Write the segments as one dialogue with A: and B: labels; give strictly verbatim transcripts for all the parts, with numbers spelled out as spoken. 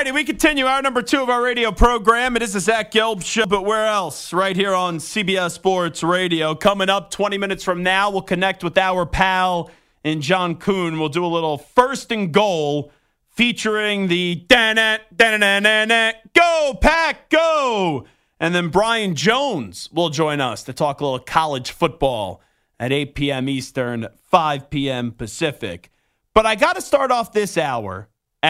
A: righty, we continue our number two of our radio program. It is the Zach Gelb Show, but where else? Right here on C B S Sports Radio. Coming up twenty minutes from now, we'll connect with our pal and John Kuhn. We'll do a little first and goal featuring the da-na, da-na-na-na-na, go, Pack, go! And then Brian Jones will join us to talk a little college football at eight p.m. Eastern, five p.m. Pacific. But I got to start off this hour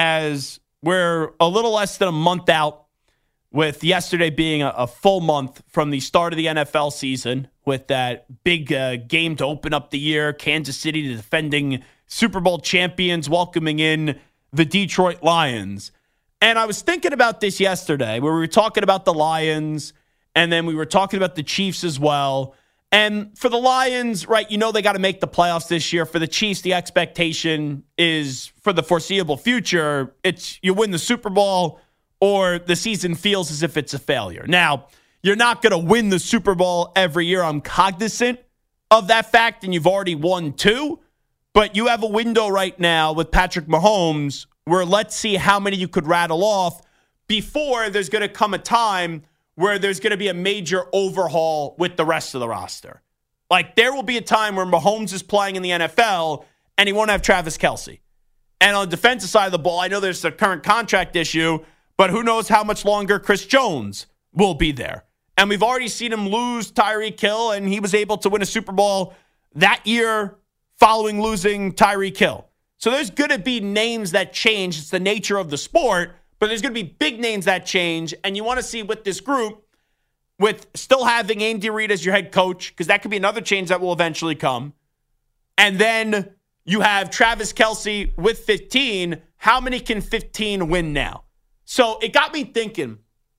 A: as we're a little less than a month out, with yesterday being a, a full month from the start of the N F L season, with that big uh, game to open up the year. Kansas City, the defending Super Bowl champions, welcoming in the Detroit Lions. And I was thinking about this yesterday, where we were talking about the Lions, and then we were talking about the Chiefs as well. And for the Lions, right, you know they got to make the playoffs this year. For the Chiefs, the expectation is for the foreseeable future, it's you win the Super Bowl or the season feels as if it's a failure. Now, you're not going to win the Super Bowl every year. I'm cognizant of that fact, and you've already won two. But you have a window right now with Patrick Mahomes where let's see how many you could rattle off before there's going to come a time where there's going to be a major overhaul with the rest of the roster. Like, there will be a time where Mahomes is playing in the N F L and he won't have Travis Kelce. And on the defensive side of the ball, I know there's a current contract issue, but who knows how much longer Chris Jones will be there. And we've already seen him lose Tyreek Hill, and he was able to win a Super Bowl that year following losing Tyreek Hill. So there's going to be names that change. It's the nature of the sport. But there's going to be big names that change, and you want to see with this group, with still having Andy Reid as your head coach, because that could be another change that will eventually come. And then you have Travis Kelce with fifteen. How many can fifteen win now? So it got me thinking,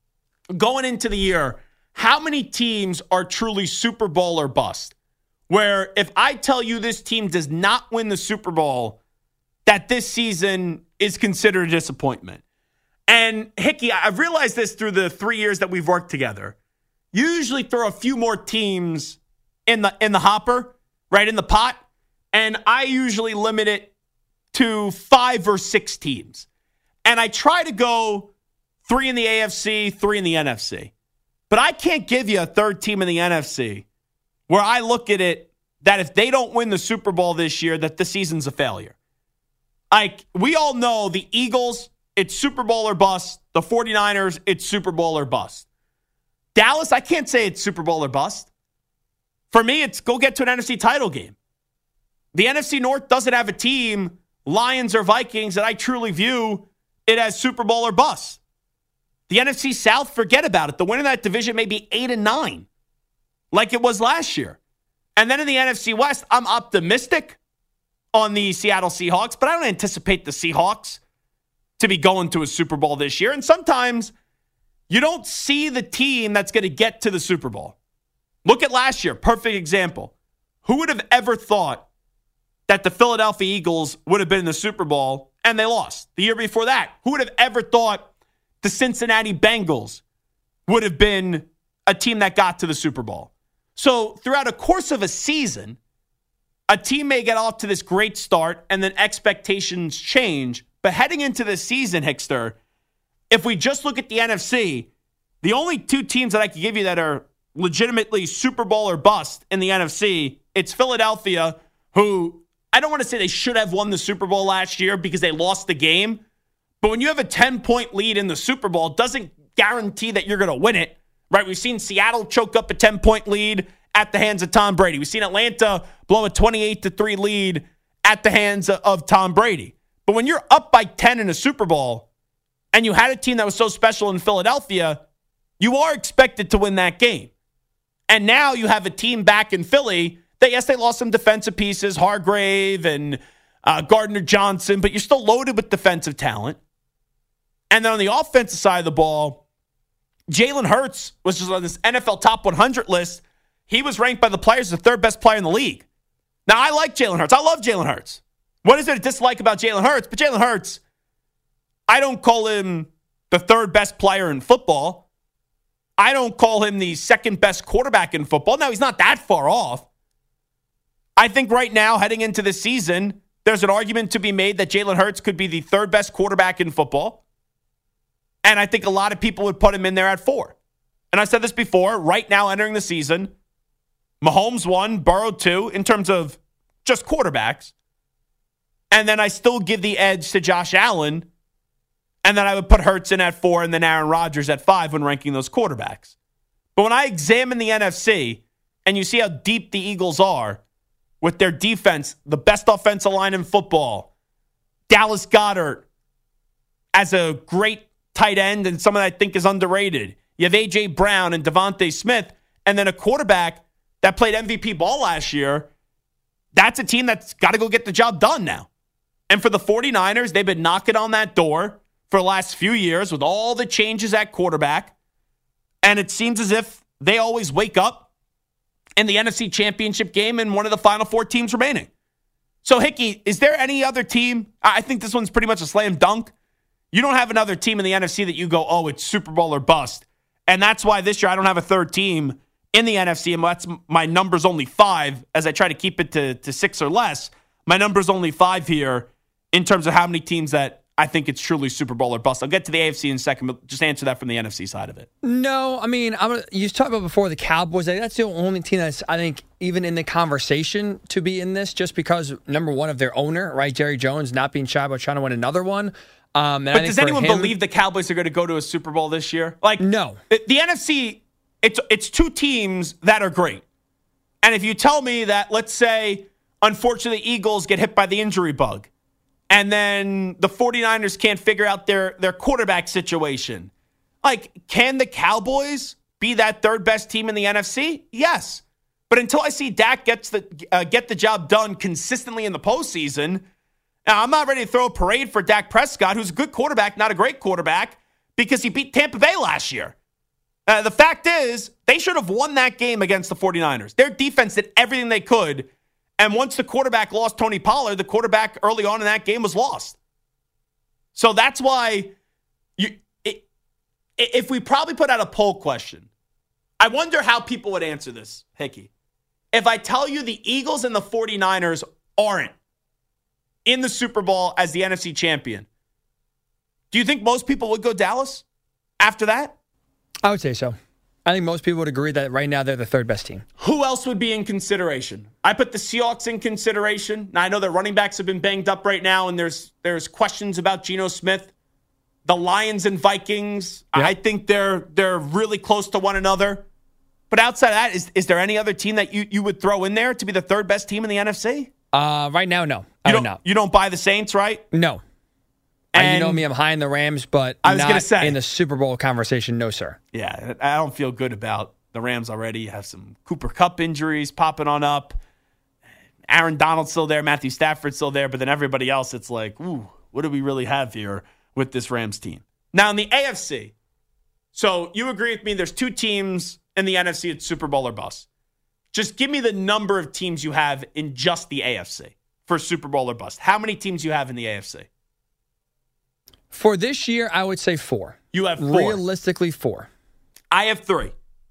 A: going into the year, how many teams are truly Super Bowl or bust? Where if I tell you this team does not win the Super Bowl, that this season is considered a disappointment. And, Hickey, I've realized this through the three years that we've worked together. You usually throw a few more teams in the in the hopper, right, in the pot, and I usually limit it to five or six teams. And I try to go three in the A F C, three in the N F C. But I can't give you a third team in the N F C where I look at it that if they don't win the Super Bowl this year, that the season's a failure. Like, we all know the Eagles, it's Super Bowl or bust. The 49ers, it's Super Bowl or bust. Dallas, I can't say it's Super Bowl or bust. For me, it's go get to an N F C title game. The N F C North doesn't have a team, Lions or Vikings, that I truly view it as Super Bowl or bust. The N F C South, forget about it. The winner of that division may be eight and nine, like it was last year. And then in the N F C West, I'm optimistic on the Seattle Seahawks, but I don't anticipate the Seahawks to be going to a Super Bowl this year. And sometimes you don't see the team that's going to get to the Super Bowl. Look at last year. Perfect example. Who would have ever thought that the Philadelphia Eagles would have been in the Super Bowl and they lost? The year before that, who would have ever thought the Cincinnati Bengals would have been a team that got to the Super Bowl? So throughout a course of a season, a team may get off to this great start and then expectations change. But heading into the season, Hickster, if we just look at the N F C, the only two teams that I can give you that are legitimately Super Bowl or bust in the N F C, it's Philadelphia, who I don't want to say they should have won the Super Bowl last year because they lost the game. But when you have a ten-point lead in the Super Bowl, it doesn't guarantee that you're going to win it, right? We've seen Seattle choke up a ten-point lead at the hands of Tom Brady. We've seen Atlanta blow a twenty-eight to three lead at the hands of Tom Brady. But when you're up by ten in a Super Bowl and you had a team that was so special in Philadelphia, you are expected to win that game. And now you have a team back in Philly that, yes, they lost some defensive pieces, Hargrave and uh, Gardner Johnson, but you're still loaded with defensive talent. And then on the offensive side of the ball, Jalen Hurts was just on this N F L Top one hundred list. He was ranked by the players as the third best player in the league. Now, I like Jalen Hurts. I love Jalen Hurts. What is there to dislike about Jalen Hurts? But Jalen Hurts, I don't call him the third best player in football. I don't call him the second best quarterback in football. No, he's not that far off. I think right now, heading into this season, there's an argument to be made that Jalen Hurts could be the third best quarterback in football. And I think a lot of people would put him in there at four. And I said this before, right now entering the season, Mahomes one, Burrow two in terms of just quarterbacks. And then I still give the edge to Josh Allen. And then I would put Hurts in at four and then Aaron Rodgers at five when ranking those quarterbacks. But when I examine the N F C and you see how deep the Eagles are with their defense, the best offensive line in football, Dallas Goedert as a great tight end and someone I think is underrated. You have A J. Brown and Devontae Smith, and then a quarterback that played M V P ball last year. That's a team that's got to go get the job done now. And for the 49ers, they've been knocking on that door for the last few years with all the changes at quarterback. And it seems as if they always wake up in the N F C Championship game and one of the final four teams remaining. So, Hickey, is there any other team? I think this one's pretty much a slam dunk. You don't have another team in the N F C that you go, oh, it's Super Bowl or bust. And that's why this year I don't have a third team in the N F C. And that's my number's only five as I try to keep it to, to six or less. My number's only five here in terms of how many teams that I think it's truly Super Bowl or bust. I'll get to the A F C in a second, but just answer that from the N F C side of it.
B: No, I mean, I'm, you talked about before the Cowboys. That's the only team that's, I think, even in the conversation to be in this, just because, number one, of their owner, right, Jerry Jones, not being shy about trying to win another one. Um,
A: but does anyone him, believe the Cowboys are going to go to a Super Bowl this year? Like,
B: no.
A: The, the N F C, it's it's two teams that are great. And if you tell me that, let's say, unfortunately, Eagles get hit by the injury bug, and then the 49ers can't figure out their, their quarterback situation. Like, can the Cowboys be that third best team in the N F C? Yes. But until I see Dak gets the uh, get the job done consistently in the postseason, now I'm not ready to throw a parade for Dak Prescott, who's a good quarterback, not a great quarterback, because he beat Tampa Bay last year. Uh, the fact is, they should have won that game against the 49ers. Their defense did everything they could. And once the quarterback lost Tony Pollard, the quarterback early on in that game was lost. So that's why you, it, if we probably put out a poll question, I wonder how people would answer this, Hickey. If I tell you the Eagles and the 49ers aren't in the Super Bowl as the N F C champion, do you think most people would go Dallas after that?
B: I would say so. I think most people would agree that right now they're the third best team.
A: Who else would be in consideration? I put the Seahawks in consideration. Now, I know their running backs have been banged up right now, and there's there's questions about Geno Smith. The Lions and Vikings, yep. I think they're they're really close to one another. But outside of that, is, is there any other team that you, you would throw in there to be the third best team in the N F C?
B: Uh, right now, no. I
A: you don't,
B: don't know.
A: You don't buy the Saints, right?
B: No. And you know me, I'm high in the Rams, but
A: I was
B: not
A: gonna say,
B: in the Super Bowl conversation, no, sir.
A: Yeah, I don't feel good about the Rams already. You have some Cooper Kupp injuries popping on up. Aaron Donald's still there. Matthew Stafford's still there. But then everybody else, it's like, ooh, what do we really have here with this Rams team? Now, in the A F C, so you agree with me, there's two teams in the N F C at Super Bowl or bust. Just give me the number of teams you have in just the A F C for Super Bowl or bust. How many teams you have in the A F C?
B: For this year, I would say four.
A: You have four.
B: Realistically, four.
A: I have three.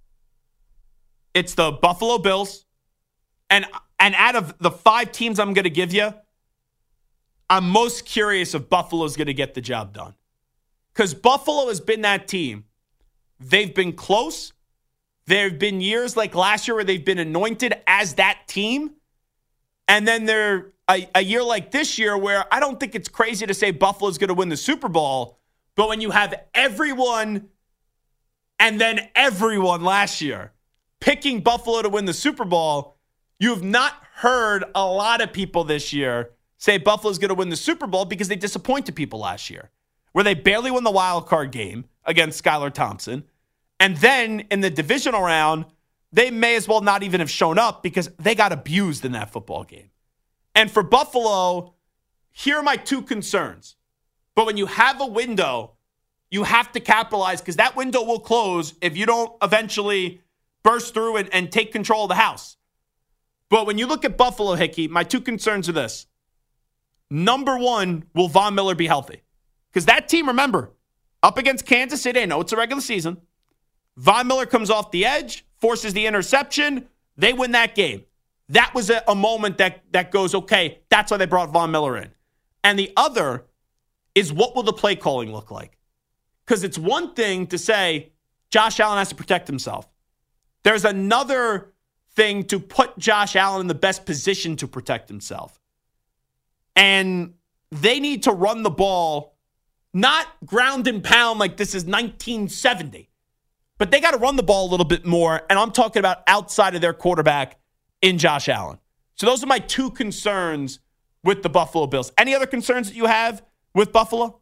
A: It's the Buffalo Bills. And, and out of the five teams I'm going to give you, I'm most curious if Buffalo's going to get the job done. Because Buffalo has been that team. They've been close. There have been years like last year where they've been anointed as that team. And then they're a, a year like this year where I don't think it's crazy to say Buffalo's going to win the Super Bowl. But when you have everyone and then everyone last year picking Buffalo to win the Super Bowl, you've not heard a lot of people this year say Buffalo's going to win the Super Bowl because they disappointed people last year, where they barely won the wild card game against Skylar Thompson. And then in the divisional round, they may as well not even have shown up because they got abused in that football game. And for Buffalo, here are my two concerns. But when you have a window, you have to capitalize because that window will close if you don't eventually burst through and, and take control of the house. But when you look at Buffalo, Hickey, my two concerns are this. Number one, will Von Miller be healthy? Because that team, remember, up against Kansas City, I know it's a regular season. Von Miller comes off the edge, forces the interception. They win that game. That was a, a moment that, that goes, okay, that's why they brought Von Miller in. And the other is, what will the play calling look like? Because it's one thing to say Josh Allen has to protect himself. There's another thing to put Josh Allen in the best position to protect himself. And they need to run the ball, not ground and pound like this is nineteen seventy. But they got to run the ball a little bit more, and I'm talking about outside of their quarterback in Josh Allen. So those are my two concerns with the Buffalo Bills. Any other concerns that you have with Buffalo?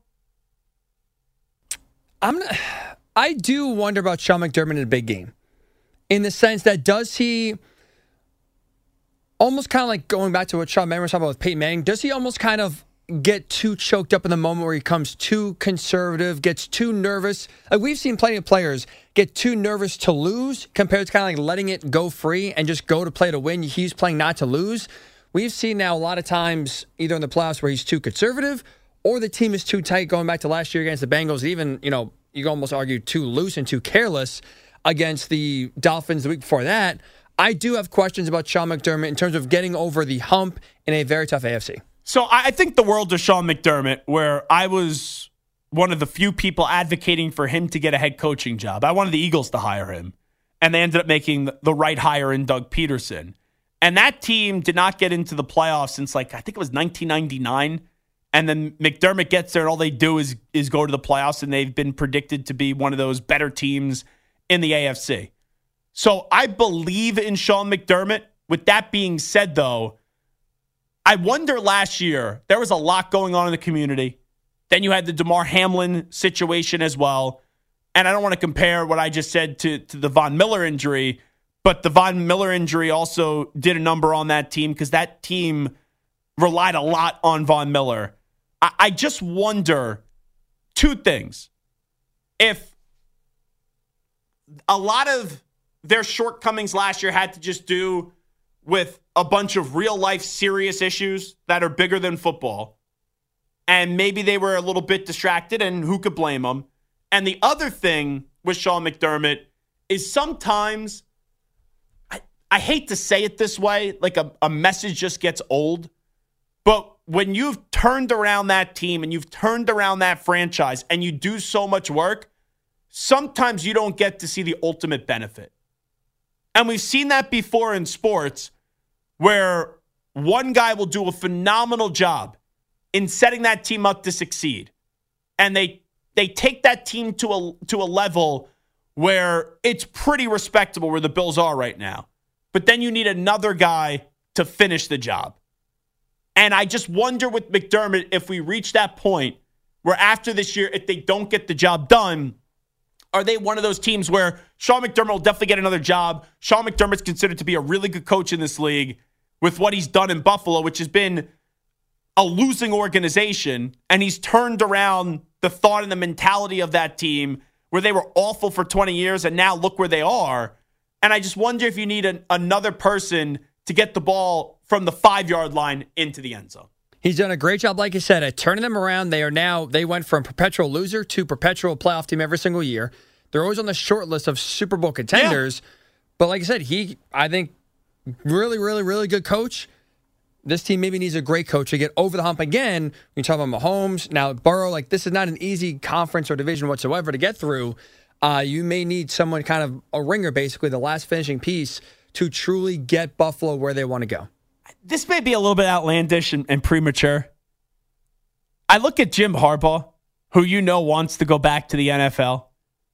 B: I'm not, I do wonder about Sean McDermott in a big game, in the sense that does he almost kind of like going back to what Sean Mannion was talking about with Peyton Manning, does he almost kind of get too choked up in the moment where he becomes too conservative, gets too nervous? Like we've seen plenty of players get too nervous to lose compared to kind of like letting it go free and just go to play to win. He's playing not to lose. We've seen now a lot of times either in the playoffs where he's too conservative or the team is too tight, going back to last year against the Bengals, even, you know, you can almost argue too loose and too careless against the Dolphins the week before that. I do have questions about Sean McDermott in terms of getting over the hump in a very tough A F C.
A: So I think the world of Sean McDermott, where I was one of the few people advocating for him to get a head coaching job. I wanted the Eagles to hire him, and they ended up making the right hire in Doug Peterson. And that team did not get into the playoffs since, like, I think it was nineteen ninety-nine. And then McDermott gets there, and all they do is is go to the playoffs, and they've been predicted to be one of those better teams in the A F C. So I believe in Sean McDermott. With that being said, though, I wonder last year, there was a lot going on in the community. Then you had the Damar Hamlin situation as well. And I don't want to compare what I just said to, to the Von Miller injury, but the Von Miller injury also did a number on that team because that team relied a lot on Von Miller. I, I just wonder two things. If a lot of their shortcomings last year had to just do with a bunch of real-life serious issues that are bigger than football, and maybe they were a little bit distracted, and who could blame them? And the other thing with Sean McDermott is sometimes, I, I hate to say it this way, like a, a message just gets old, but when you've turned around that team and you've turned around that franchise and you do so much work, sometimes you don't get to see the ultimate benefit. And we've seen that before in sports where one guy will do a phenomenal job in setting that team up to succeed. And they they take that team to a to a level where it's pretty respectable where the Bills are right now. But then you need another guy to finish the job. And I just wonder with McDermott if we reach that point where after this year, if they don't get the job done, are they one of those teams where Sean McDermott will definitely get another job? Sean McDermott's considered to be a really good coach in this league with what he's done in Buffalo, which has been a losing organization, and he's turned around the thought and the mentality of that team where they were awful for twenty years, and now look where they are. And I just wonder if you need an, another person to get the ball from the five-yard line into the end zone.
B: He's done a great job, like you said, at turning them around. They are now, they went from perpetual loser to perpetual playoff team every single year. They're always on the short list of Super Bowl contenders. Yeah. But like I said, he, I think, really, really, really good coach. This team maybe needs a great coach to get over the hump again. You talk about Mahomes, now Burrow. Like, this is not an easy conference or division whatsoever to get through. Uh, you may need someone kind of a ringer, basically, the last finishing piece to truly get Buffalo where they want to go.
A: This may be a little bit outlandish and, and premature. I look at Jim Harbaugh, who you know wants to go back to the N F L.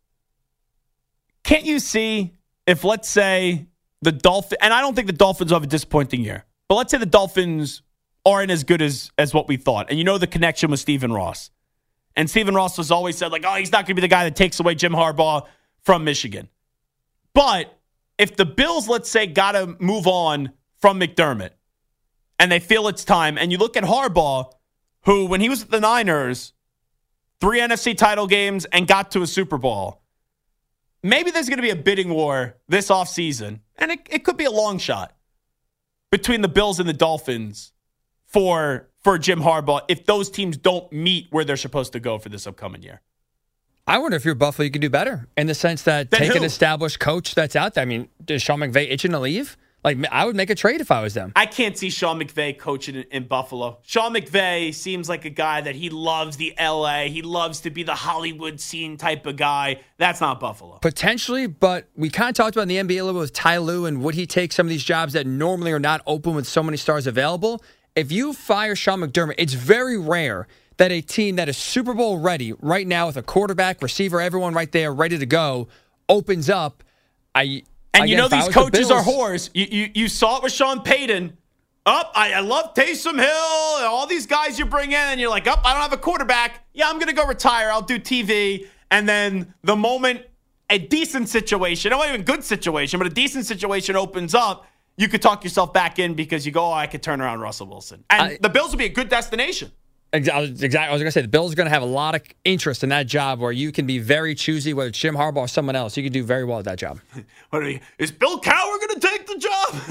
A: Can't you see if, let's say, the Dolphins, and I don't think the Dolphins have a disappointing year, but let's say the Dolphins aren't as good as, as what we thought. And you know the connection with Stephen Ross. And Stephen Ross was always said, like, oh, he's not going to be the guy that takes away Jim Harbaugh from Michigan. But if the Bills, let's say, got to move on from McDermott, and they feel it's time, and you look at Harbaugh, who, when he was at the Niners, three N F C title games and got to a Super Bowl, maybe there's going to be a bidding war this offseason, and it, it could be a long shot between the Bills and the Dolphins for, for Jim Harbaugh if those teams don't meet where they're supposed to go for this upcoming year.
B: I wonder if you're Buffalo, you can do better in the sense that
A: Then
B: take
A: who?
B: an established coach that's out there. I mean, is Sean McVay itching to leave? Like, I would make a trade if I was them.
A: I can't see Sean McVay coaching in, in Buffalo. Sean McVay seems like a guy that he loves the L A. He loves to be the Hollywood scene type of guy. That's not Buffalo.
B: Potentially, but we kind of talked about in the N B A a little bit with Ty Lue, and would he take some of these jobs that normally are not open with so many stars available? If you fire Sean McDermott, it's very rare that a team that is Super Bowl ready right now with a quarterback, receiver, everyone right there ready to go, opens up. I
A: And
B: again,
A: you know these coaches
B: the
A: are whores. You, you you saw it with Sean Payton. Up, I, I love Taysom Hill and all these guys you bring in, and you're like, up, I don't have a quarterback. Yeah, I'm gonna go retire. I'll do T V. And then the moment a decent situation, not even good situation, but a decent situation opens up, you could talk yourself back in because you go, oh, I could turn around Russell Wilson. And
B: I,
A: the Bills would be a good destination.
B: Exactly. I was going to say, the Bills are going to have a lot of interest in that job where you can be very choosy, whether it's Jim Harbaugh or someone else. You can do very well at that job.
A: What are you, is Bill Cowher going to take the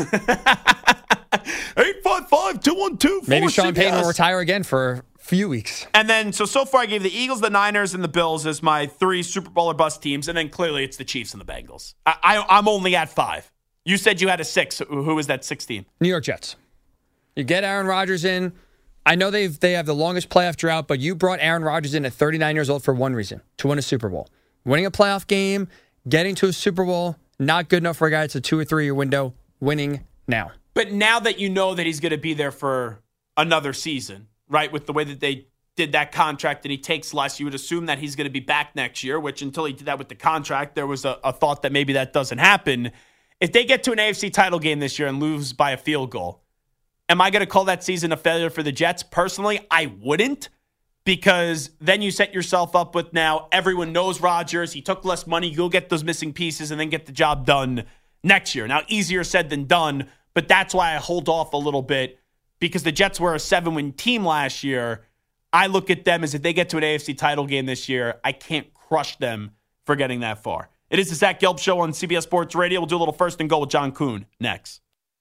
A: job? eight five five, two one two, four
B: Maybe Sean Payton will retire again for a few weeks.
A: And then, so, so far I gave the Eagles, the Niners, and the Bills as my three Super Bowl or bust teams. And then clearly it's the Chiefs and the Bengals. I, I, I'm only at five. You said you had a six. Who is that sixth team?
B: New York Jets. You get Aaron Rodgers in. I know they've they have the longest playoff drought, but you brought Aaron Rodgers in at thirty-nine years old for one reason, to win a Super Bowl. Winning a playoff game, getting to a Super Bowl, not good enough for a guy. It's a two or three year window. Winning now.
A: But now that you know that he's going to be there for another season, right, with the way that they did that contract and he takes less, you would assume that he's going to be back next year, which until he did that with the contract, there was a, a thought that maybe that doesn't happen. If they get to an A F C title game this year and lose by a field goal, am I going to call that season a failure for the Jets? Personally, I wouldn't, because then you set yourself up with now everyone knows Rodgers. He took less money. You'll get those missing pieces and then get the job done next year. Now, easier said than done, but that's why I hold off a little bit, because the Jets were a seven-win team last year. I look at them as if they get to an A F C title game this year, I can't crush them for getting that far. It is the Zach Gelb Show on C B S Sports Radio. We'll do a little first and goal with John Kuhn next.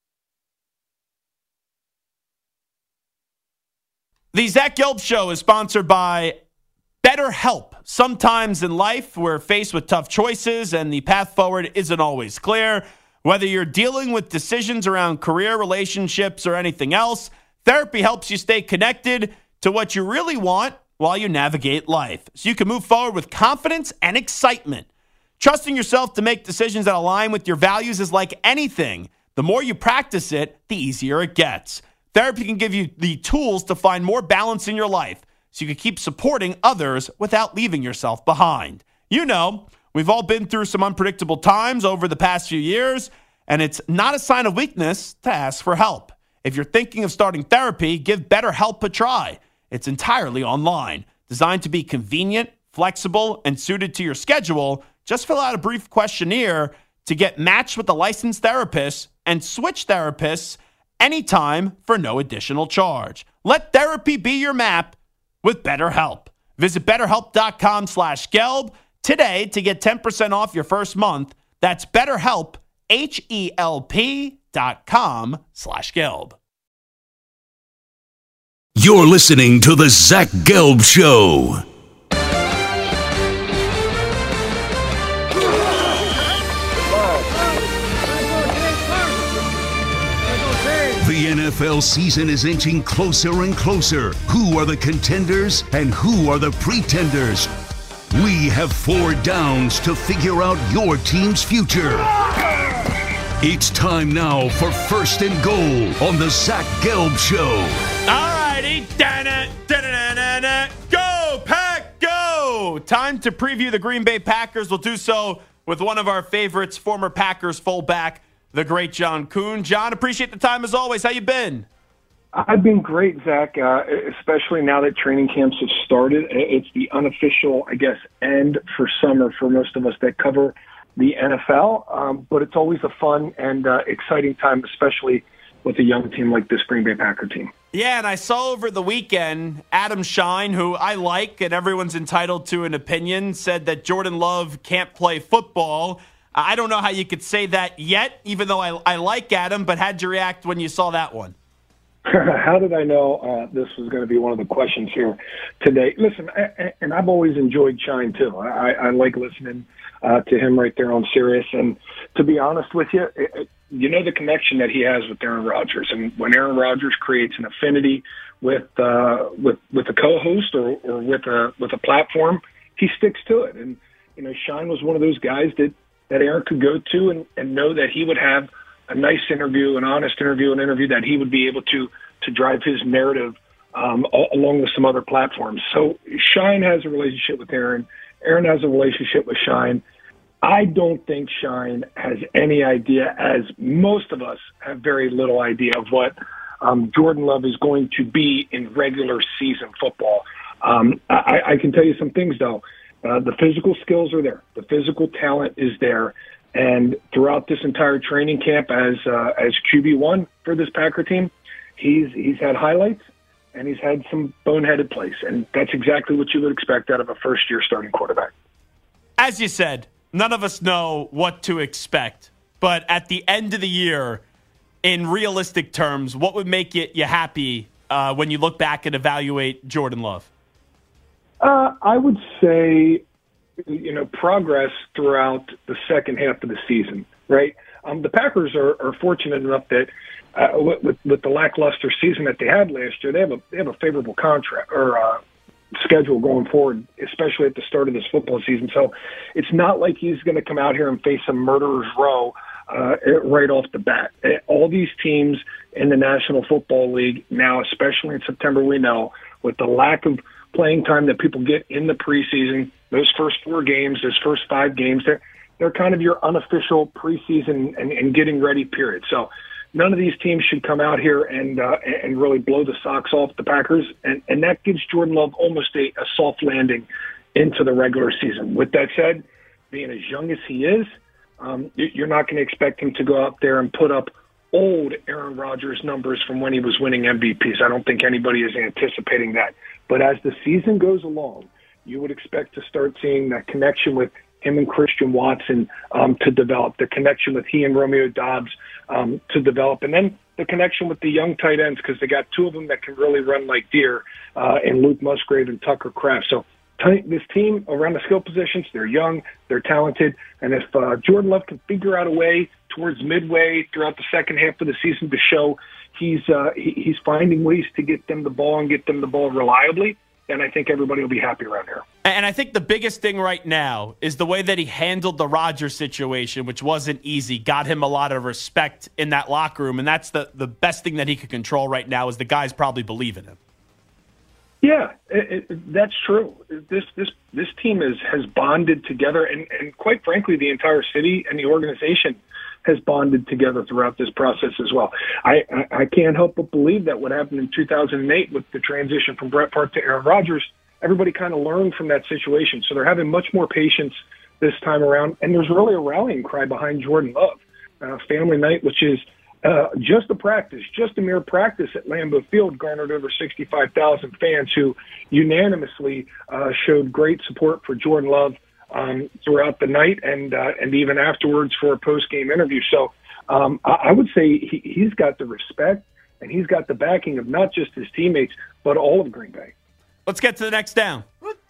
A: The Zach Gelb Show is sponsored by BetterHelp. Sometimes in life, we're faced with tough choices, and the path forward isn't always clear. Whether you're dealing with decisions around career, relationships, or anything else, therapy helps you stay connected to what you really want while you navigate life, so you can move forward with confidence and excitement. Trusting yourself to make decisions that align with your values is like anything. The more you practice it, the easier it gets. Therapy can give you the tools to find more balance in your life so you can keep supporting others without leaving yourself behind. You know, we've all been through some unpredictable times over the past few years, and it's not a sign of weakness to ask for help. If you're thinking of starting therapy, give BetterHelp a try. It's entirely online, designed to be convenient, flexible, and suited to your schedule. Just fill out a brief questionnaire to get matched with a licensed therapist and switch therapists anytime for no additional charge. Let therapy be your map with BetterHelp. Visit BetterHelp.com slash Gelb today to get ten percent off your first month. That's BetterHelp, H-E-L-P dot com slash Gelb.
C: You're listening to the Zach Gelb Show. The N F L season is inching closer and closer. Who are the contenders and who are the pretenders? We have four downs to figure out your team's future. It's time now for First and Goal on the Zach Gelb Show.
A: All righty. Go, Pack, go! Time to preview the Green Bay Packers. We'll do so with one of our favorites, former Packers fullback, the great John Kuhn. John, appreciate the time as always. How you been?
D: I've been great, Zach, uh, especially now that training camps have started. It's the unofficial, I guess, end for summer for most of us that cover the N F L. Um, but it's always a fun and uh, exciting time, especially with a young team like this Green Bay Packer team.
A: Yeah, and I saw over the weekend, Adam Shine, who I like and everyone's entitled to an opinion, said that Jordan Love can't play football. I don't know how you could say that yet, even though I, I like Adam, but how'd you react when you saw that one?
D: How did I know uh, this was going to be one of the questions here today? Listen, I, and I've always enjoyed Shine, too. I, I like listening uh, to him right there on Sirius. And to be honest with you, it, you know the connection that he has with Aaron Rodgers. And when Aaron Rodgers creates an affinity with uh, with with a co-host or, or with a with a platform, he sticks to it. And, you know, Shine was one of those guys that, that Aaron could go to and, and know that he would have a nice interview, an honest interview, an interview that he would be able to to drive his narrative um, along with some other platforms. So Shine has a relationship with Aaron. Aaron has a relationship with Shine. I don't think Shine has any idea, as most of us have very little idea of what um, Jordan Love is going to be in regular season football. Um, I, I can tell you some things, though. Uh, the physical skills are there. The physical talent is there. And throughout this entire training camp as uh, as Q B one for this Packer team, he's he's had highlights and he's had some boneheaded plays. And that's exactly what you would expect out of a first-year starting quarterback.
A: As you said, none of us know what to expect. But at the end of the year, in realistic terms, what would make you, you happy uh, when you look back and evaluate Jordan Love?
D: Uh, I would say, you know, progress throughout the second half of the season, right? Um, the Packers are, are fortunate enough that uh, with, with the lackluster season that they had last year, they have a they have a favorable contract or uh, schedule going forward, especially at the start of this football season. So it's not like he's going to come out here and face a murderer's row uh, right off the bat. All these teams in the National Football League now, especially in September, we know with the lack of playing time that people get in the preseason, those first four games, those first five games, they're, they're kind of your unofficial preseason and, and getting ready period. So none of these teams should come out here and uh, and really blow the socks off the Packers, and, and that gives Jordan Love almost a, a soft landing into the regular season. With that said, being as young as he is, um, you're not going to expect him to go out there and put up old Aaron Rodgers numbers from when he was winning M V Ps. I don't think anybody is anticipating that. But as the season goes along, you would expect to start seeing that connection with him and Christian Watson um, to develop, the connection with he and Romeo Doubs um, to develop, and then the connection with the young tight ends, because they got two of them that can really run like deer, uh, and Luke Musgrave and Tucker Kraft. So t- this team around the skill positions, they're young, they're talented, and if uh, Jordan Love can figure out a way towards midway throughout the second half of the season to show he's uh, he, he's finding ways to get them the ball and get them the ball reliably, then I think everybody will be happy around here.
A: And I think the biggest thing right now is the way that he handled the Rodgers situation, which wasn't easy, got him a lot of respect in that locker room. And that's the, the best thing that he could control right now is the guys probably believe in him.
D: Yeah, it, it, that's true. This this this team is, has bonded together, and, and quite frankly, the entire city and the organization has bonded together throughout this process as well. I, I, I can't help but believe that what happened in two thousand eight with the transition from Brett Favre to Aaron Rodgers, everybody kind of learned from that situation. So they're having much more patience this time around, and there's really a rallying cry behind Jordan Love. Uh, family night, which is uh, just a practice, just a mere practice at Lambeau Field, garnered over sixty-five thousand fans who unanimously uh, showed great support for Jordan Love Um, throughout the night and uh, and even afterwards for a post-game interview. So um, I, I would say he, he's got the respect and he's got the backing of not just his teammates, but all of Green Bay.
A: Let's get to the next down.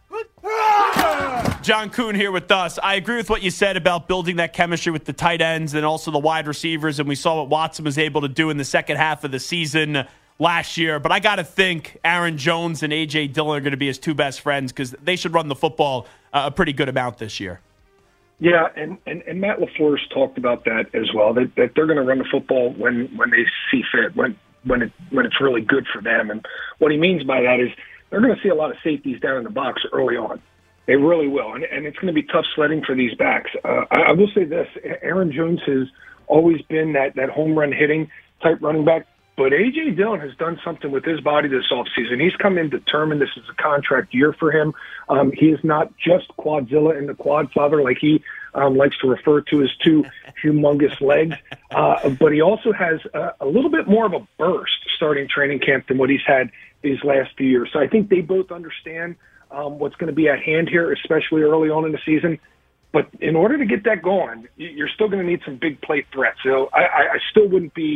A: John Kuhn here with us. I agree with what you said about building that chemistry with the tight ends and also the wide receivers, and we saw what Watson was able to do in the second half of the season last year. But I got to think Aaron Jones and A J. Dillon are going to be his two best friends because they should run the football uh, a pretty good amount this year.
D: Yeah, and, and, and Matt LaFleur's talked about that as well, that, that they're going to run the football when, when they see fit, when when it when it's really good for them. And what he means by that is they're going to see a lot of safeties down in the box early on. They really will, and, and it's going to be tough sledding for these backs. Uh, I, I will say this, Aaron Jones has always been that, that home run hitting type running back. But A J. Dillon has done something with his body this offseason. He's come in determined this is a contract year for him. Um, he is not just Quadzilla and the Quadfather like he um, likes to refer to his two humongous legs. Uh, but he also has a, a little bit more of a burst starting training camp than what he's had these last few years. So I think they both understand um, what's going to be at hand here, especially early on in the season. But in order to get that going, you're still going to need some big play threats. So I, I still wouldn't be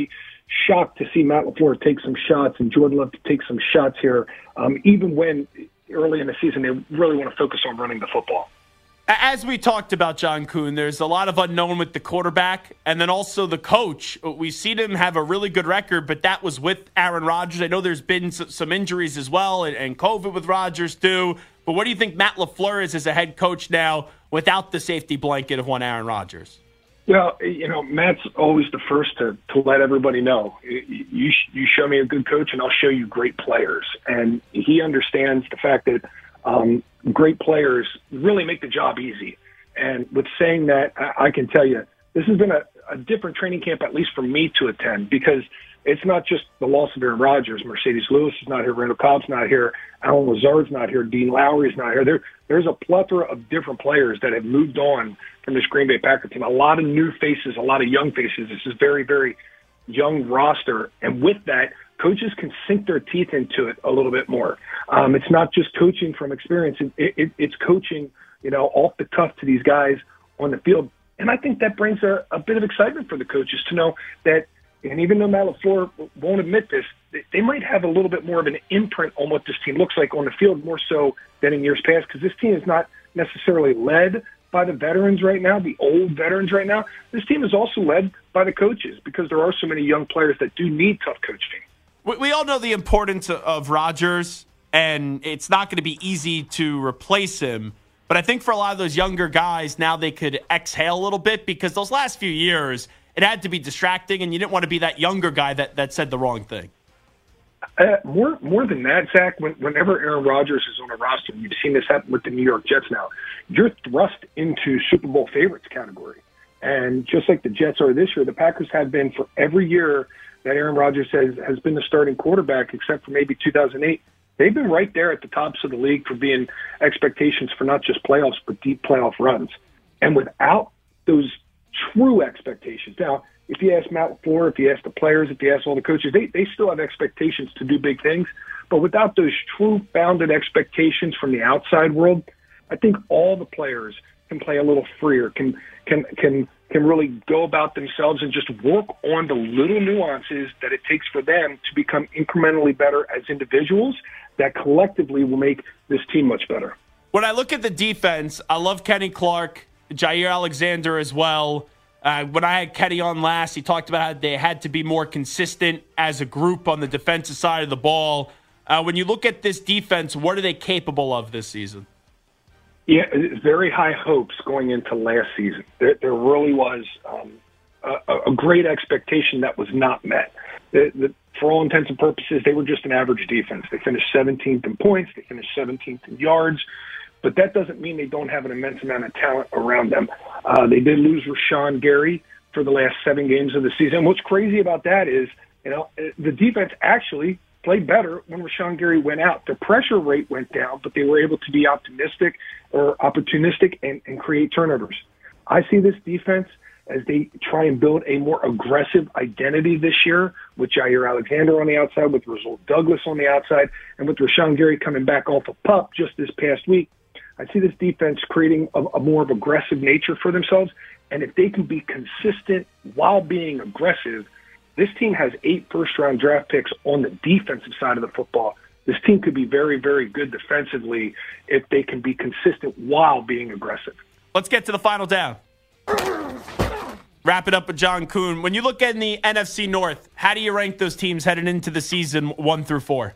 D: shocked to see Matt LaFleur take some shots and Jordan Love to take some shots here, um, even when early in the season they really want to focus on running the football.
A: As we talked about, John Kuhn, there's a lot of unknown with the quarterback and then also the coach. We've seen him have a really good record, but that was with Aaron Rodgers. I know there's been some injuries as well and COVID with Rodgers too. But what do you think Matt LaFleur is as a head coach now without the safety blanket of one Aaron Rodgers?
D: Well, you know, Matt's always the first to, to let everybody know. You, you show me a good coach and I'll show you great players. And he understands the fact that um, great players really make the job easy. And with saying that, I, I can tell you, this has been a, a different training camp, at least for me to attend, because it's not just the loss of Aaron Rodgers. Mercedes Lewis is not here. Randall Cobb's not here. Alan Lazard's not here. Dean Lowry's not here. There, there's a plethora of different players that have moved on from this Green Bay Packer team. A lot of new faces, a lot of young faces. This is a very, very young roster. And with that, coaches can sink their teeth into it a little bit more. Um, it's not just coaching from experience. It, it, it's coaching, you know, off the cuff to these guys on the field. And I think that brings a, a bit of excitement for the coaches to know that, and even though Matt LaFleur won't admit this, they might have a little bit more of an imprint on what this team looks like on the field, more so than in years past, because this team is not necessarily led by the veterans right now, the old veterans right now. This team is also led by the coaches because there are so many young players that do need tough coaching.
A: We, we all know the importance of Rodgers, and it's not going to be easy to replace him. But I think for a lot of those younger guys, now they could exhale a little bit because those last few years, it had to be distracting, and you didn't want to be that younger guy that, that said the wrong thing.
D: Uh, more more than that, Zach, when, whenever Aaron Rodgers is on a roster, you've seen this happen with the New York Jets now, you're thrust into Super Bowl favorites category. And just like the Jets are this year, the Packers have been for every year that Aaron Rodgers has, has been the starting quarterback, except for maybe two thousand eight. They've been right there at the tops of the league for being expectations for not just playoffs, but deep playoff runs. And without those true expectations. Now, if you ask Matt LaFleur, if you ask the players, if you ask all the coaches, they, they still have expectations to do big things. But without those true founded expectations from the outside world, I think all the players can play a little freer, can can can can really go about themselves and just work on the little nuances that it takes for them to become incrementally better as individuals that collectively will make this team much better.
A: When I look at the defense, I love Kenny Clark, Jair Alexander as well. Uh, when I had Kenny on last, he talked about how they had to be more consistent as a group on the defensive side of the ball. Uh, when you look at this defense, what are they capable of this season?
D: Yeah, very high hopes going into last season. There, there really was um, a, a great expectation that was not met. The, the, for all intents and purposes, they were just an average defense. They finished seventeenth in points. They finished seventeenth in yards. But that doesn't mean they don't have an immense amount of talent around them. Uh, they did lose Rashawn Gary for the last seven games of the season. What's crazy about that is, you know, the defense actually played better when Rashawn Gary went out. Their pressure rate went down, but they were able to be optimistic or opportunistic and, and create turnovers. I see this defense as they try and build a more aggressive identity this year with Jair Alexander on the outside, with Rasul Douglas on the outside, and with Rashawn Gary coming back off a pup just this past week. I see this defense creating a, a more of aggressive nature for themselves. And if they can be consistent while being aggressive, this team has eight first-round draft picks on the defensive side of the football. This team could be very, very good defensively if they can be consistent while being aggressive.
A: Let's get to the final down. Wrap it up with John Kuhn. When you look at the N F C North, how do you rank those teams heading into the season one through four?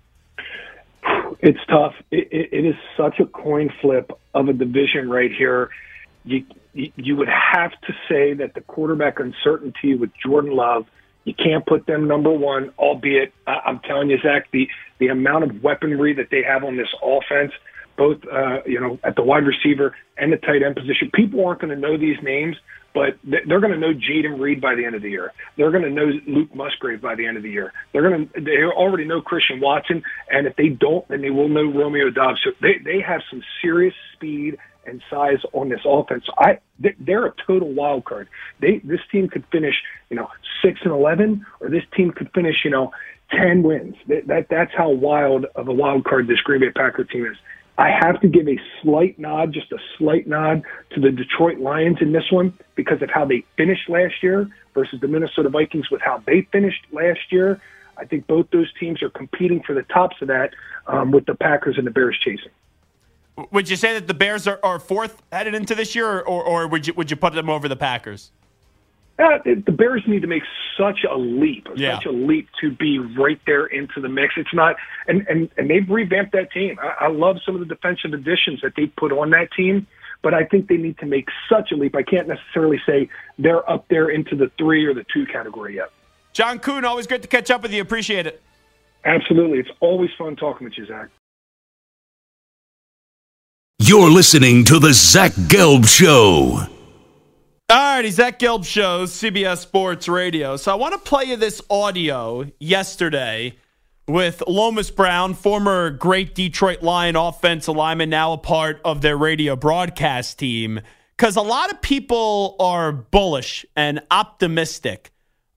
D: It's tough. It, it, it is such a coin flip of a division right here. You, you you would have to say that the quarterback uncertainty with Jordan Love, you can't put them number one, albeit, I'm telling you, Zach, the, the amount of weaponry that they have on this offense, both uh, you know at the wide receiver and the tight end position, people aren't going to know these names, but they're going to know Jaden Reed by the end of the year. They're going to know Luke Musgrave by the end of the year. They're going to, they already know Christian Watson, and if they don't, then they will know Romeo Doubs. So they, they have some serious speed and size on this offense. So I, they're a total wild card. They, this team could finish, you know, six and eleven, or this team could finish, you know, ten wins. That, that that's how wild of a wild card this Green Bay Packer team is. I have to give a slight nod, just a slight nod to the Detroit Lions in this one because of how they finished last year versus the Minnesota Vikings with how they finished last year. I think both those teams are competing for the tops of that um, with the Packers and the Bears chasing.
A: Would you say that the Bears are, are fourth headed into this year, or, or would you would you put them over the Packers?
D: Uh, the Bears need to make such a leap,
A: yeah.
D: such a leap to be right there into the mix. It's not, and, and, and they've revamped that team. I, I love some of the defensive additions that they put on that team, but I think they need to make such a leap. I can't necessarily say they're up there into the three or the two category yet.
A: John Kuhn, always great to catch up with you. Appreciate it.
D: Absolutely. It's always fun talking with you, Zach.
C: You're listening to the Zach Gelb Show.
A: All righty, Zach Gelb Show, C B S Sports Radio. So I want to play you this audio yesterday with Lomas Brown, former great Detroit Lion offensive lineman, now a part of their radio broadcast team, because a lot of people are bullish and optimistic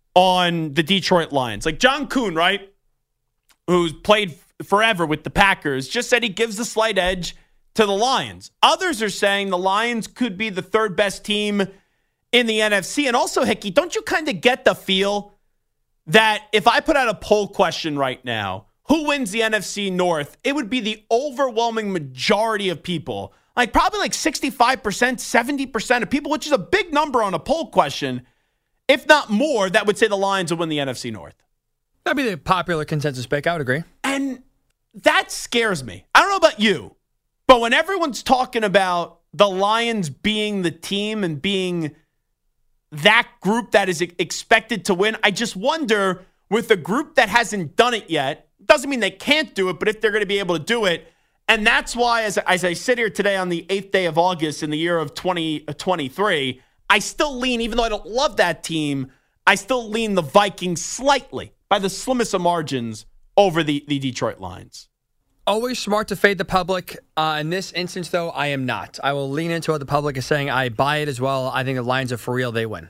A: on the Detroit Lions. Like John Kuhn, right, who's played forever with the Packers, just said he gives the slight edge to the Lions. Others are saying the Lions could be the third best team in the N F C. And also, Hickey, don't you kind of get the feel that if I put out a poll question right now, who wins the N F C North, it would be the overwhelming majority of people, like probably like sixty-five percent, seventy percent of people, which is a big number on a poll question, if not more, that would say the Lions will win the N F C North.
B: That'd be the popular consensus pick. I would agree.
A: And that scares me. I don't know about you, but when everyone's talking about the Lions being the team and being that group that is expected to win, I just wonder, with a group that hasn't done it yet, doesn't mean they can't do it, but if they're going to be able to do it. And that's why, as, as I sit here today on the eighth day of August in the year of twenty twenty-three, I still lean, even though I don't love that team, I still lean the Vikings slightly by the slimmest of margins over the, the Detroit Lions.
B: Always smart to fade the public. Uh, in this instance, though, I am not. I will lean into what the public is saying. I buy it as well. I think the Lions are for real. They win.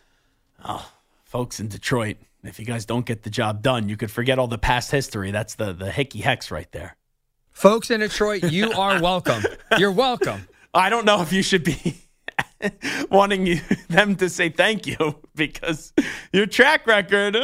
A: Oh, folks in Detroit, if you guys don't get the job done, you could forget all the past history. That's the, the Hickey Hex right there.
B: Folks in Detroit, you are welcome. You're welcome.
A: I don't know if you should be wanting you, them to say thank you because your track record, uh,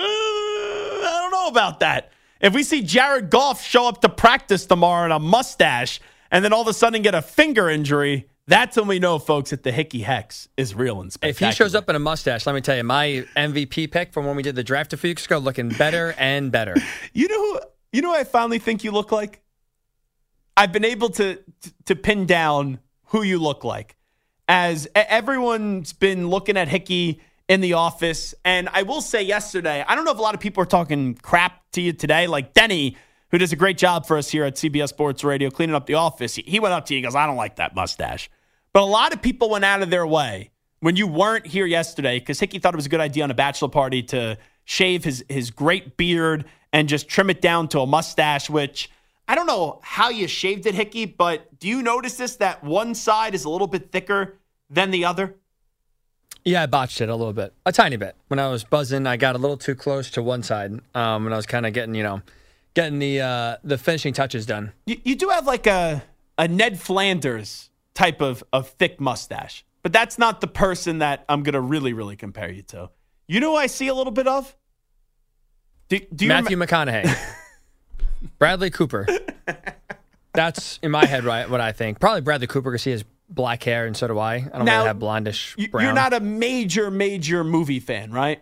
A: I don't know about that. If we see Jared Goff show up to practice tomorrow in a mustache and then all of a sudden get a finger injury, that's when we know, folks, that the Hickey Hex is real and spectacular.
B: If he shows up in a mustache, let me tell you, my M V P pick from when we did the draft a few weeks ago looking better and better.
A: You know who, you know who I finally think you look like? I've been able to, to, to pin down who you look like. As everyone's been looking at Hickey in the office. And I will say yesterday, I don't know if a lot of people are talking crap to you today. Like Denny, who does a great job for us here at C B S Sports Radio, cleaning up the office. He went up to you and goes, I don't like that mustache. But a lot of people went out of their way when you weren't here yesterday because Hickey thought it was a good idea on a bachelor party to shave his, his great beard and just trim it down to a mustache, which I don't know how you shaved it, Hickey, but do you notice this, that one side is a little bit thicker than the other?
B: Yeah, I botched it a little bit, a tiny bit. When I was buzzing, I got a little too close to one side. Um, when I was kind of getting, you know, getting the uh, the finishing touches done.
A: You, you do have like a a Ned Flanders type of, of thick mustache, but that's not the person that I'm gonna really really compare you to. You know who I see a little bit of? Do, do you
B: Matthew rem- McConaughey, Bradley Cooper. That's in my head, right? What I think. Probably Bradley Cooper because he has black hair, and so do I. I don't
A: now,
B: really have blondish brown.
A: You're not a major, major movie fan, right?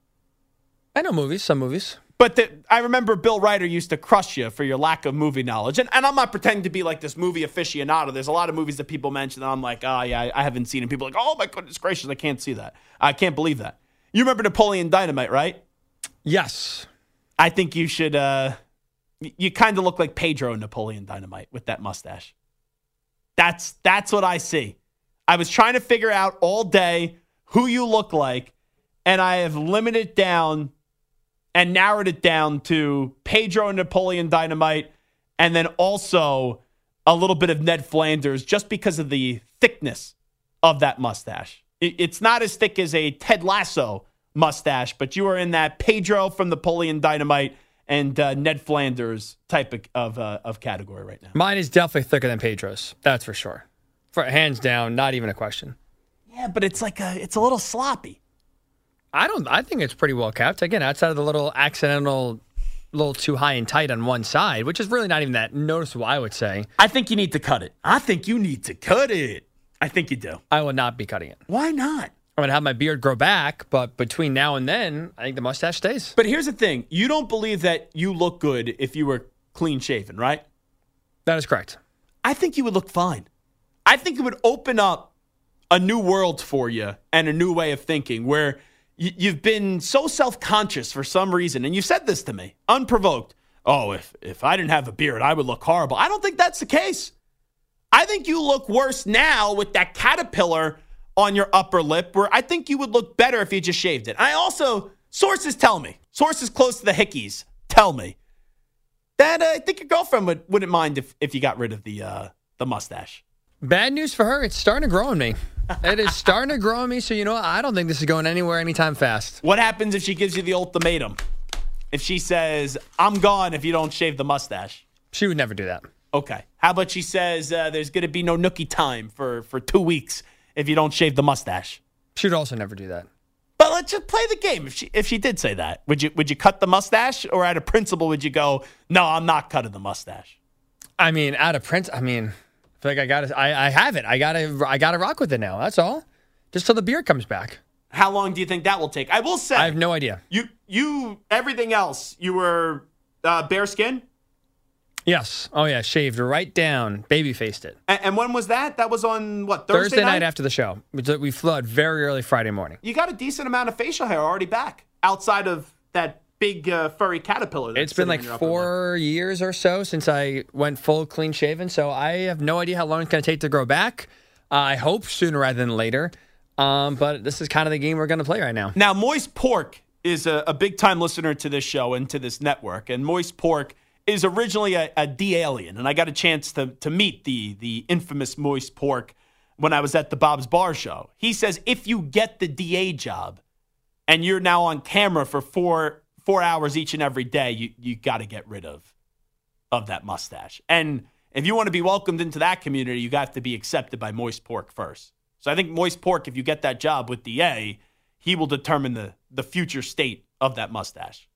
B: I know movies, some movies.
A: But the, I remember Bill Ryder used to crush you for your lack of movie knowledge. And, and I'm not pretending to be like this movie aficionado. There's a lot of movies that people mention that I'm like, oh, yeah, I, I haven't seen. And people are like, oh, my goodness gracious, I can't see that. I can't believe that. You remember Napoleon Dynamite, right?
B: Yes.
A: I think you should, uh, you kind of look like Pedro in Napoleon Dynamite with that mustache. That's that's what I see. I was trying to figure out all day who you look like, and I have limited it down and narrowed it down to Pedro and Napoleon Dynamite, and then also a little bit of Ned Flanders just because of the thickness of that mustache. It's not as thick as a Ted Lasso mustache, but you are in that Pedro from Napoleon Dynamite and uh, Ned Flanders type of of, uh, of category right now.
B: Mine is definitely thicker than Pedro's. That's for sure. For hands down, not even a question.
A: Yeah, but it's like a, it's a little sloppy.
B: I don't. I think it's pretty well kept. Again, outside of the little accidental, little too high and tight on one side, which is really not even that noticeable, I would say.
A: I think you need to cut it. I think you need to cut it. I think you do.
B: I will not be cutting it.
A: Why not?
B: I'm going to have my beard grow back, but between now and then, I think the mustache stays.
A: But here's the thing. You don't believe that you look good if you were clean shaven, right?
B: That is correct.
A: I think you would look fine. I think it would open up a new world for you and a new way of thinking where y- you've been so self-conscious for some reason. And you said this to me, unprovoked. Oh, if, if I didn't have a beard, I would look horrible. I don't think that's the case. I think you look worse now with that caterpillar on your upper lip, where I think you would look better if you just shaved it. I also, sources tell me, sources close to the hickeys tell me that uh, I think your girlfriend would, wouldn't mind if, if you got rid of the uh, the mustache.
B: Bad news for her. It's starting to grow on me. It is starting to grow on me. So, you know what? I don't think this is going anywhere anytime fast.
A: What happens if she gives you the ultimatum? If she says, I'm gone if you don't shave the mustache?
B: She would never do that.
A: Okay. How about she says uh, there's going to be no nookie time for, for two weeks if you don't shave the mustache?
B: She would also never do that.
A: But let's just play the game. If she if she did say that, would you would you cut the mustache, or out of principle would you go, no, I'm not cutting the mustache?
B: I mean, out of print. I mean, I feel like I got to. I, I have it. I gotta. I gotta rock with it now. That's all. Just till the beard comes back.
A: How long do you think that will take? I will say,
B: I have no idea.
A: You you everything else you were uh, bare skin.
B: Yes. Oh yeah, shaved right down, baby faced it.
A: And, and when was that? That was on what, Thursday,
B: Thursday night? night after the show. We, we flew out very early Friday morning.
A: You got a decent amount of facial hair already back outside of that big uh, furry caterpillar. That's
B: it's been like four years or so since I went full clean shaven, so I have no idea how long it's going to take to grow back. Uh, I hope sooner rather than later. Um, but this is kind of the game we're going to play right now.
A: Now, Moist Pork is a, a big time listener to this show and to this network, and Moist Pork is originally a, a D-alien, and I got a chance to to meet the the infamous Moist Pork when I was at the Bob's Bar show. He says if you get the D A job and you're now on camera for four four hours each and every day, you you got to get rid of of that mustache. And if you want to be welcomed into that community, you got to be accepted by Moist Pork first. So I think Moist Pork, if you get that job with D A, he will determine the the future state of that mustache.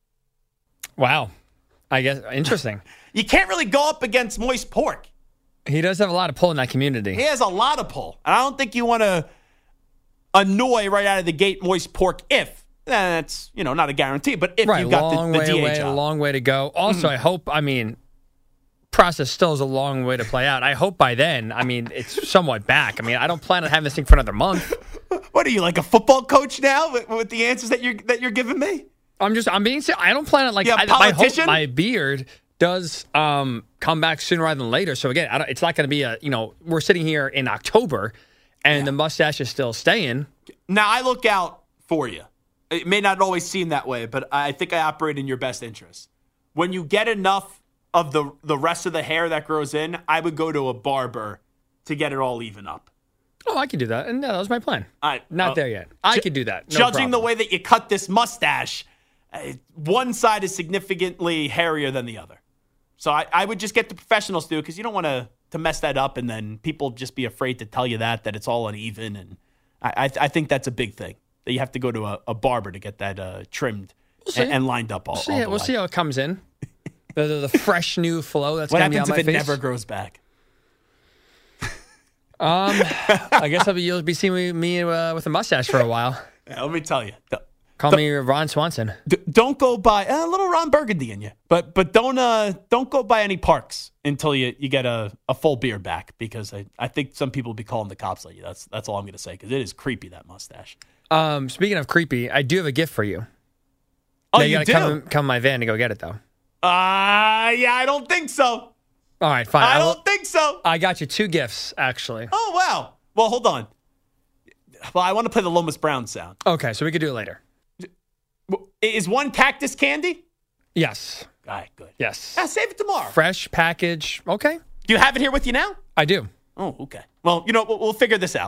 B: Wow. I guess, interesting.
A: You can't really go up against Moist Pork.
B: He does have a lot of pull in that community.
A: He has a lot of pull. And I don't think you want to annoy right out of the gate Moist Pork if, that's, you know, not a guarantee, but if
B: right,
A: you got
B: long
A: the, the
B: way
A: D A
B: away,
A: job.
B: A long way to go. Also, mm. I hope, I mean, process still is a long way to play out. I hope by then, I mean, it's somewhat back. I mean, I don't plan on having this thing for another month.
A: What are you, like a football coach now with, with the answers that you're that you're giving me?
B: I'm just, I'm being, I don't plan on, like,
A: yeah,
B: I, I hope my beard does um, come back sooner rather than later. So, again, I don't, it's not going to be a, you know, we're sitting here in October and yeah. the mustache is still staying.
A: Now, I look out for you. It may not always seem that way, but I think I operate in your best interest. When you get enough of the, the rest of the hair that grows in, I would go to a barber to get it all even up.
B: Oh, I can do that. And no, that was my plan.
A: I,
B: not
A: uh,
B: there yet. I ju- could do that. No
A: judging
B: problem.
A: the way that you cut this mustache, uh, one side is significantly hairier than the other. So I, I would just get the professionals to do it because you don't want to to mess that up and then people just be afraid to tell you that, that it's all uneven. And I I, I think that's a big thing, that you have to go to a, a barber to get that uh, trimmed
B: we'll
A: and, and lined up all,
B: we'll see,
A: all the
B: We'll
A: way.
B: see how it comes in. The, the, the fresh new flow that's going to be on my face.
A: What happens if it never grows back?
B: Um, I guess I'll be, you'll be seeing me, me uh, with a mustache for a while.
A: Yeah, let me tell you. The,
B: Call
A: the,
B: me Ron Swanson.
A: D- don't go by uh, a little Ron Burgundy in you, but but don't uh don't go by any parks until you, you get a, a full beard back, because I, I think some people will be calling the cops on you. That's that's all I'm going to say, because it is creepy, that mustache.
B: Um, speaking of creepy, I do have a gift for you.
A: Oh,
B: now,
A: you,
B: you
A: do?
B: Come, come in my van to go get it, though.
A: Uh, yeah, I don't think so.
B: All right, fine.
A: I,
B: I
A: don't
B: will,
A: think so.
B: I got you two gifts, actually.
A: Oh, wow. Well, hold on. Well, I want to play the Lomas Brown sound.
B: Okay, so we could do it later.
A: Is one cactus candy?
B: Yes.
A: All right, good.
B: Yes.
A: Yeah, save it tomorrow.
B: Fresh package. Okay.
A: Do you have it here with you now?
B: I do.
A: Oh, okay. Well, you know, we'll, we'll figure this out.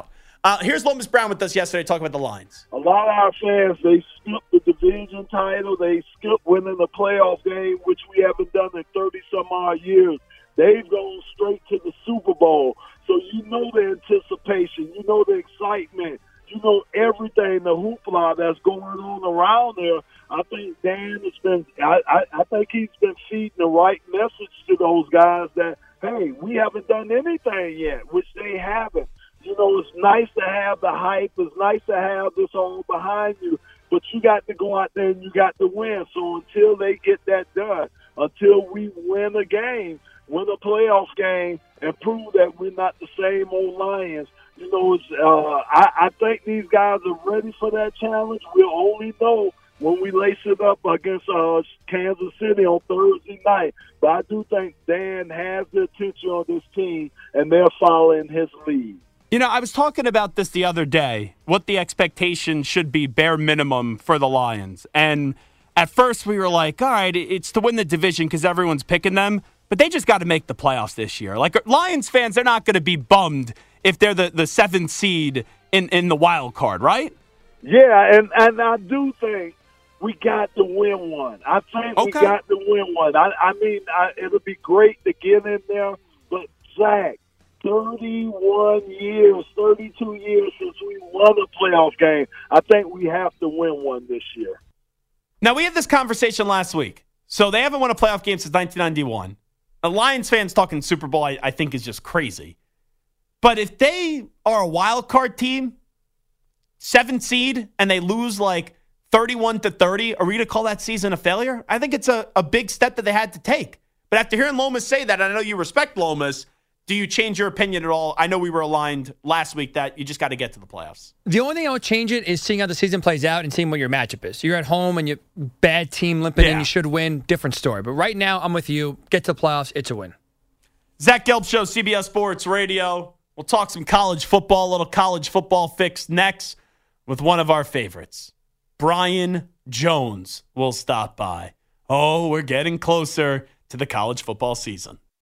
A: Uh, here's Lomas Brown with us yesterday talking about the Lions.
E: A lot of our fans, they skipped the division title. They skipped winning the playoff game, which we haven't done in thirty-some-odd years. They've gone straight to the Super Bowl. So you know the anticipation. You know the excitement. You know everything, the hoopla that's going on around there. I think Dan has been I, I, I think he's been feeding the right message to those guys that, hey, we haven't done anything yet, which they haven't. You know, it's nice to have the hype. It's nice to have this all behind you. But you got to go out there and you got to win. So until they get that done, until we win a game, win a playoff game, and prove that we're not the same old Lions, you know, it's, uh, I, I think these guys are ready for that challenge. We'll only know when we lace it up against uh, Kansas City on Thursday night. But I do think Dan has the attention on this team, and they're following his lead.
A: You know, I was talking about this the other day, what the expectation should be bare minimum for the Lions. And at first we were like, all right, it's to win the division because everyone's picking them. But they just got to make the playoffs this year. Like, Lions fans, they're not going to be bummed if they're the, the seventh seed in, in the wild card, right?
E: Yeah, and, and I do think we got to win one. I think okay. we got to win one. I, I mean, I, it would be great to get in there, but, Zach, thirty-one years, thirty-two years since we won a playoff game. I think we have to win one this year.
A: Now, we had this conversation last week. So they haven't won a playoff game since nineteen ninety-one. A Lions fans talking Super Bowl, I, I think, is just crazy. But if they are a wild card team, seventh seed, and they lose like thirty-one to thirty, are we going to call that season a failure? I think it's a, a big step that they had to take. But after hearing Lomas say that, and I know you respect Lomas, do you change your opinion at all? I know we were aligned last week that you just got to get to the playoffs.
B: The only thing I would change it is seeing how the season plays out and seeing what your matchup is. You're at home and you bad team limping yeah. and you should win. Different story. But right now, I'm with you. Get to the playoffs. It's a win.
A: Zach Gelb Show, C B S Sports Radio. We'll talk some college football, a little college football fix next with one of our favorites. Brian Jones will stop by. Oh, we're getting closer to the college football season.